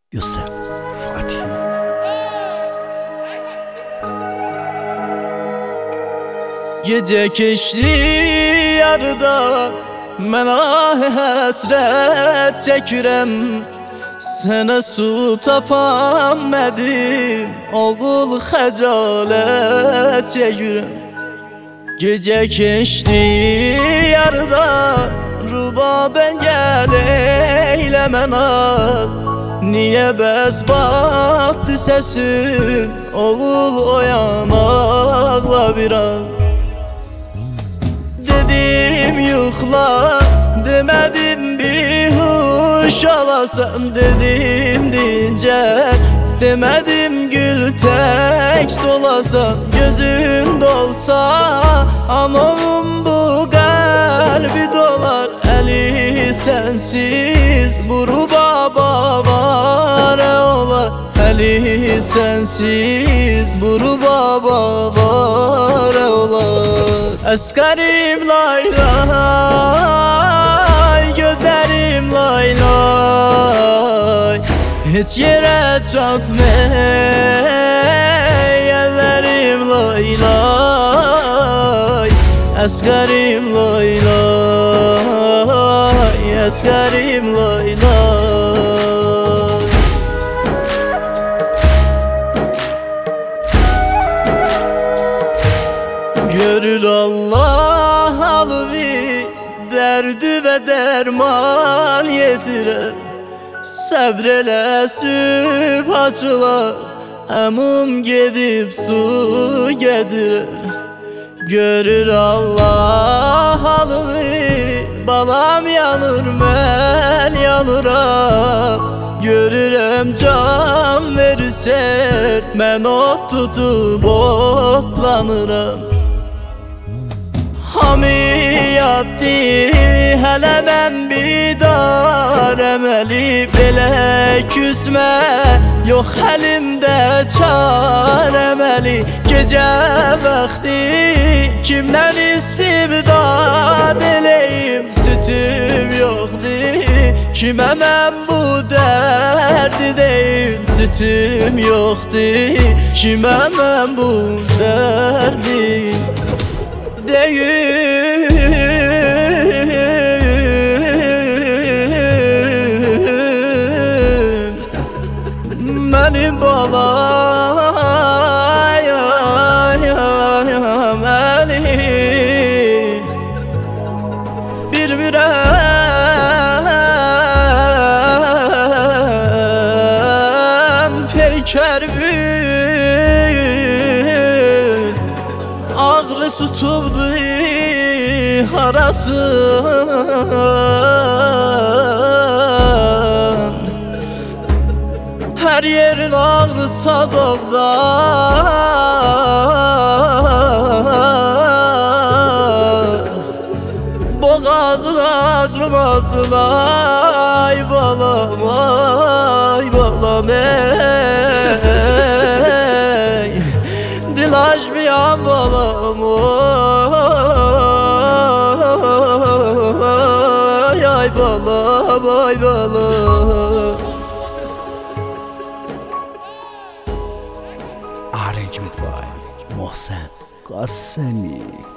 Yusuf Fatih. Gece keçti yarıda, mən həsrət çəkirəm. Sənə su tapanmədim, oğul xəcalət çəkirəm. Gece keçti yarıda, rubabə gəl eyləmə naz. Niyə bəs batdı səsin, oğul oyan ağla biraz. Dedim yuxla, demədim bir huş alasan. Dedim dincəl, demədim gül tək solasan. Gözün dolsa, anam bu qəlbi dolar. Əli sənsiz, bu rubaba var olar. Əli sənsiz, bu rubaba var olar. Əsqərim laylay, gözlərim laylay. Heç yerə çatmay, əllərim laylay. Əsqərim laylay, əsqərim laylay. Görür Allah alvi, derdi ve derman yetirer. Səbr elə sübh açılar, əmum gedib su gədirir. Görür Allah alvi, balam yanır, mən yanıram. Görürəm can verirsən, mən ot tutub otlanıram. Hamiyatdi, hələ mən bidar əməli. Belə küsmə, yox əlimdə çar əməli. Gecə vaxti kimdən istibdad eləyim? Sütüm yoxdur, kimə mən bu dərdi deyim? Sütüm yoxdur, kimə mən bu dərdi deyim? Mənim balayam Əli, bilmirəm peykər bir ağrı tutubdu harasın. Her yerin ağrısa doğdar, boğazın ağrımasın. Ay balam, ay balam ey, dil açmayan balam oy. Ay balam, ay balam. Arrangement by Mohsen Qasemi.